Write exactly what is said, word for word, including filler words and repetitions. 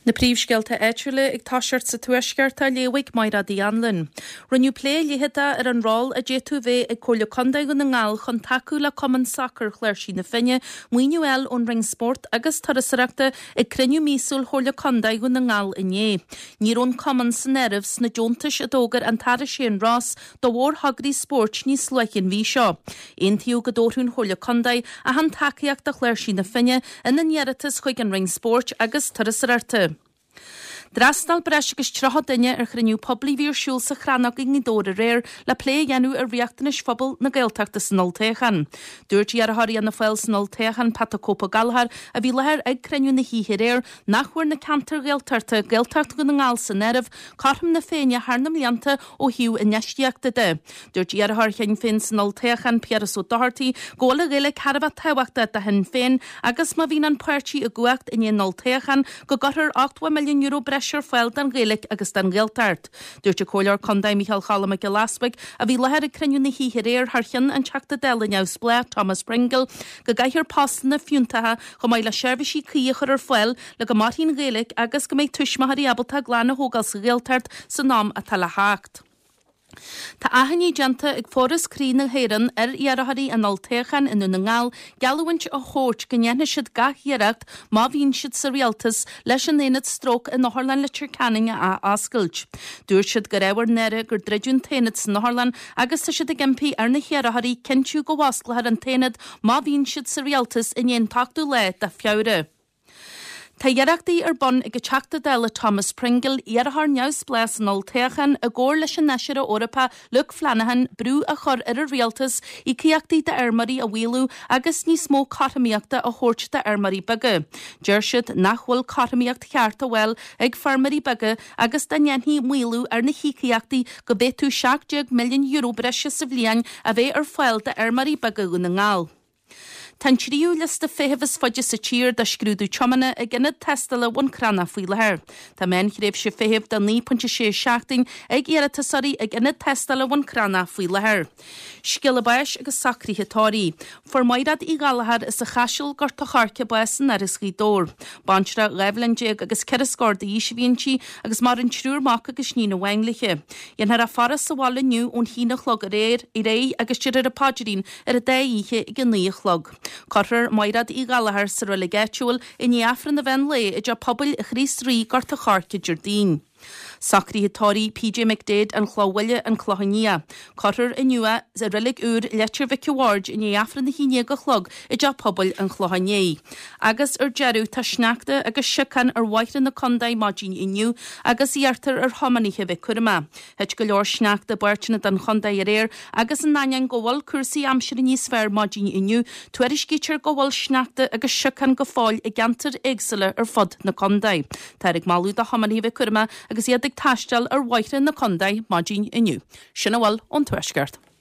Na príomhscéalta éitiúla ag táisiart sa tuaiscearta léigh maira dí anlinn. Rinneú plé líhita ar an rál a dé tú bheith ag cóla condaigh na ngáil chun taú le Common Soccer chléir sí na finne, muoinú eil ón ring sport agus tarasarachta ag criniú mísúil chóla condaigh na ngáil inné. Níron Common san nervs na diontas a dógar an tar sin rás do bhór hagrí sport ní sluichin bhí seo. Aontaíú go dóirún chóla condaigh a han takeíocht a chléir sí na finne in na nearatas chuig an ring sport agus tarasarachta. Drastal breis agus trocha duine ar chruinniú poblí bhíor siúil sa chranach ag ní dóra réir le plé dhéanú ar riachtanis phobal na gaeltachta san Oltéchan. Dúirt ar a haí an na fáil san Oltéchan Patacópa Galhar a bhí lethir ag cruniú na híhir réir nachhuair na cantar gaeltarta gaeltart go na ngáil san nerv cartham na féine harnam lianta ó hiú in neistíachta de. Dúirt ar a hair chein féin san Oltéchan Pieras ó Doherty góla gaile carabh tehaachta a hen féin agus má bhín an puirtí a guacht in an Oltéchan go gathar ácht milliún euro breis Sure fáil den Gaelic agus den Gaeltart. Dúirt a cóilear condaigh Michael Challam ag Laswig a bhí lethir a criniú na híhir réir harchan an teachta déla neamh splé Thomas Pringle go gaiithir pastan na fiúntathe go mbeidh le seirbhísí cíochar ar fáil le go Martin Gaelic agus go méid tuismathaí abalta glána hógal sa Gaeltart sa nám a tal hácht. Tá ahanní janta ag fóras crí na héireann ar iarthaí an Oltéchan in na ngáil galhaint a chót gnéanna siad gathíireacht má bhíonn siad sa rialtas leis an éad stróc in Northern le Tircaning a ascailt. Dúirt siad go raibhar nera gur dreidiún téanad san Northern agus tá siad ag impí ar na iarthaí cintiú go bhasclathar an téanad má bhíonn siad sa rialtas in éon tachtú le de fiabhra. Tá dhearachtaí ar bon ag teachta déla Thomas Pringle iarthar neamh splés an Oltéchan a ggóir leis an neisiir a Orpa Luke Flanahan brú a chur ar a rialtas i cíochtaí de armarí a bhílú agus níos mó carthamíochta a chóirt de armarí baga. Deir siad nachhfuil carthamíocht cheart a bhfuil ag farmarí baga agus den nhéantaí mhuilú ar na hícíochtaí go bétú seachtó milliún euro breise sa bhliain a bheith ar fáil de armarí baga go na ngáil. Tan tríú lista féhefas fodja sa tír da scrúdú chomana a gynad testala wan crana fwy lehar. Ta men chréf sé féhef da ní punta sé seachting ag iara tasari a gynad testala wan crana fwy lehar. Skillabais agus sacri hitóri. Formaidad i galahar is a chasil gur tacharca baesan ar is dór. Banchra leflanjig agus kerasgord i isvinci agus mar an trúr mak agus ní na wengliche. Jan har a faras sa wall nu on hína chlog a réir i ré agus tyrir a padrin ar a déiche i gynnu chlog. Corfer mairad i galahar sa relegatúil in iafran na ven le i ja pobl i chrís rí garta charca Jardín. Sacri hitóri P J McDade an chlawile an chlahania. Corfer in nua sa relig úr letir Vicky Ward in iafran na híine go chlog i ja pobl an chlahaniei. Agus ar jeru ta snachta agus sican ar waithran na condaigh magin iniu agus iartar ar homaniche vi curma. Het go leor snachta buirtina dan condaigh réir agus an nanian gowal cursi amsir ní sfer magin iniu tuerish gítir gowal snachta agus sican go fáil i gantar eigsile ar fod na condaigh. Tarig malú da homaniche vi curma agus iad ag tastal ar waithran na condaigh magin iniu. Sinna bhfuil ón tuaisceart.